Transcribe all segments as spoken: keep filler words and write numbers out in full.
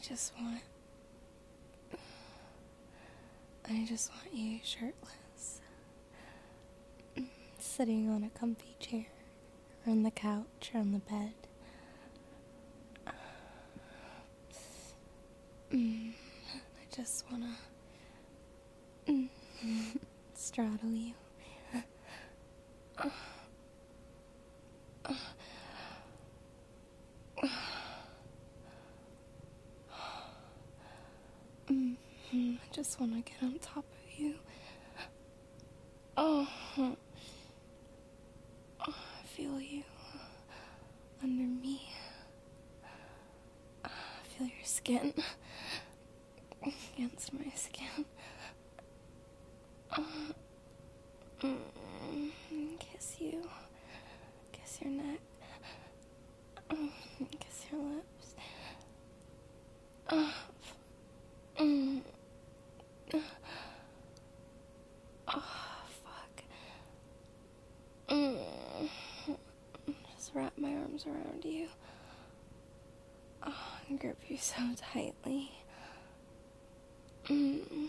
just want... I just want you shirtless. Sitting on a comfy chair. Or on the couch, or on the bed. Mm, I just wanna... Mm, straddle you. Mm, I just want to get on top of you. Oh, oh, I feel you under me. I feel your skin against my skin. Mm, kiss you. Kiss your neck. Mm, kiss your lips. Uh, mm, oh, fuck. Mm, just wrap my arms around you. Oh, and grip you so tightly. Mm.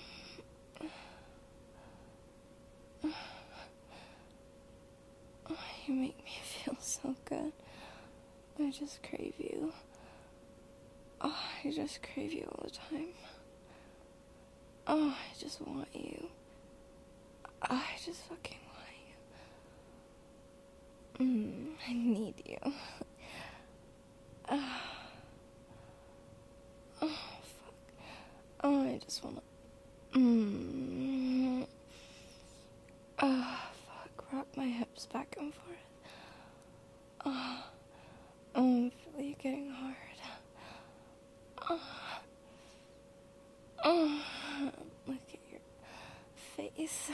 Oh, you make me feel so good. I just crave you. Oh, I just crave you all the time. Oh, I just want you. Oh, I just fucking want you. Mm, I need you. Oh, oh fuck. Oh, I just wanna... Mm. Oh, fuck. Rock my hips back and forth. Oh, oh I feel you getting hard. Oh, oh, look at your face.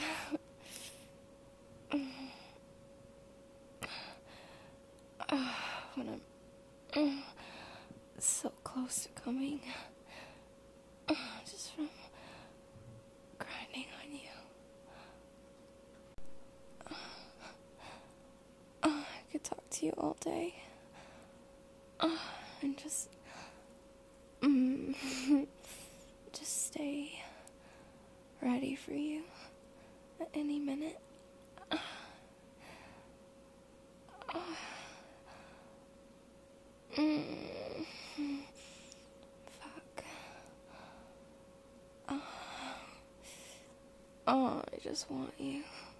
Oh, when I'm oh, so close to coming, oh, just from grinding on you. Oh, I could talk to you all day. Oh, and just, mm, just stay ready for you at any minute. Oh, mm, fuck. Oh, oh, I just want you.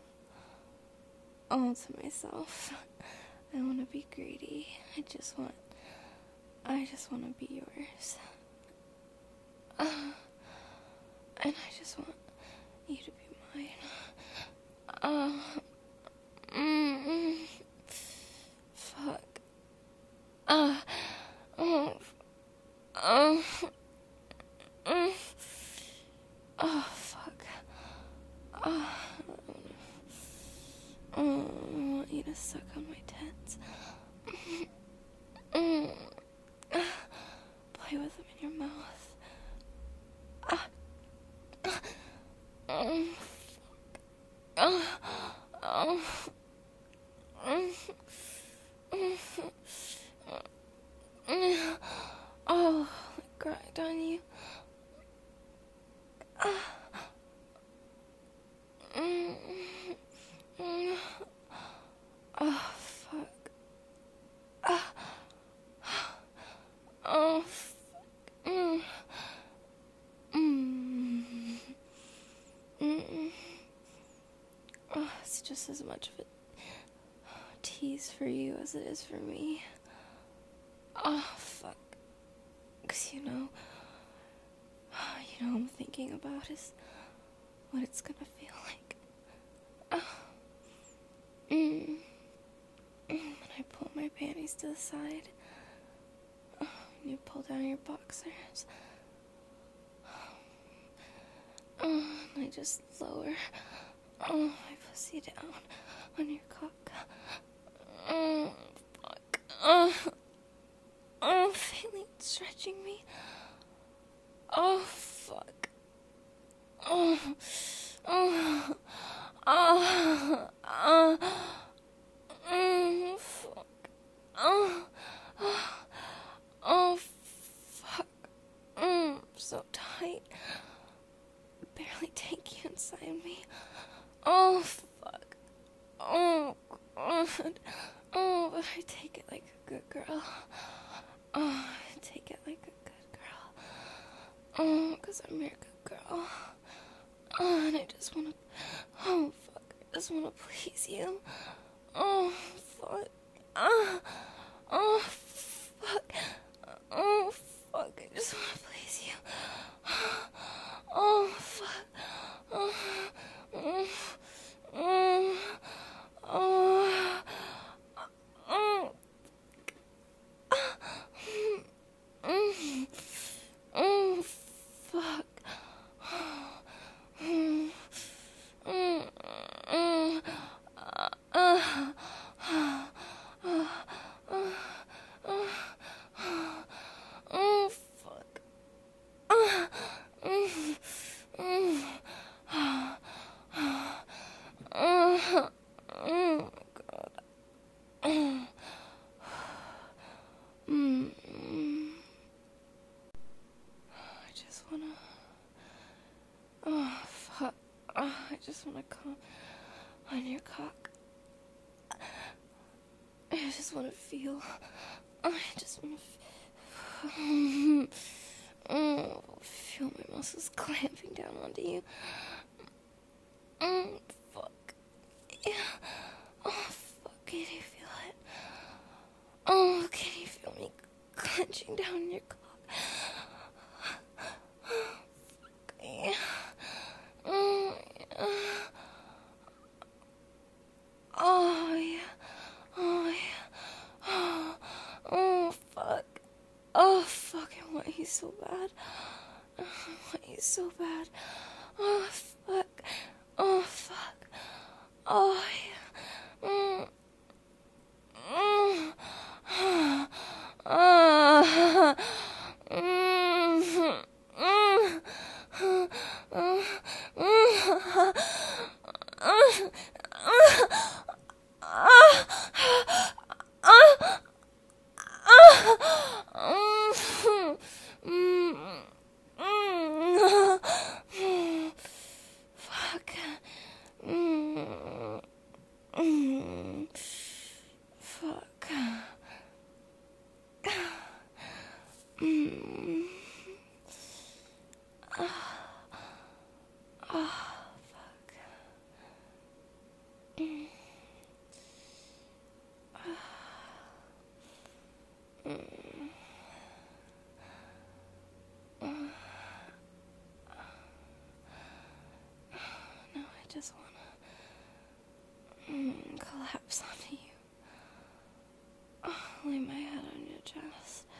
All to myself. I want to be greedy. I just want, I just want to be yours. Uh, and I just want you to be mine. Uh, mm, fuck. Uh, oh, oh, mm, oh, fuck. Uh, oh, I want you to suck on my tits. Mm, play with them in your mouth. Uh, oh, fuck. Uh, oh, oh, I grind on you. Oh, fuck. Oh, fuck. Mm. Mm. Mm. Oh, it's just as much of a tease for you as it is for me. Oh, fuck. Because you know, you know what I'm thinking about is what it's gonna feel like. Oh. Mm. When I pull my panties to the side, oh, and you pull down your boxers. Oh, and I just lower, oh, my pussy down on your cock. Oh, fuck. Oh, oh, feeling it stretching me. Oh, fuck. Oh, oh, oh, oh, mm, fuck. Oh, oh, oh, fuck. Mm. Oh, fuck. Oh, God. Oh, but I take it like a good girl. Oh, I take it like a good girl. Oh, because I'm your good girl. Oh, and I just want to... Oh, fuck. I just want to please you. Oh, fuck. Ah. Oh, fuck. Oh, fuck. I just want to please you. Oh, fuck. Oh, oh, oh, oh, oh, oh, oh, fuck. Oh, oh, oh, uh, oh, fuck. Oh, oh, God. Mm. I just wanna... Oh, fuck. Oh, I just wanna come on your cock. I just wanna feel... I just wanna... F- oh, feel my muscles clamping down onto you. Mm, fuck. Yeah. Oh, fuck. Can you feel it? Oh, can you feel me clenching down in your cock? Fuck. Yeah. Oh, yeah. Oh, yeah. Oh, yeah. Oh, oh, fuck. Oh, fuck. I want you so bad. I want you so bad. Oh, fuck. Oh, fuck. Oh, yeah. Mm. Mm. Ah. Mm. Mm. Fuck. Mm. Mm. Fuck. Mm. Ah. Ah. Fuck. Mm. Mm. Mm. No, I just wanna mm, collapse onto you. Oh, lay my head on your chest.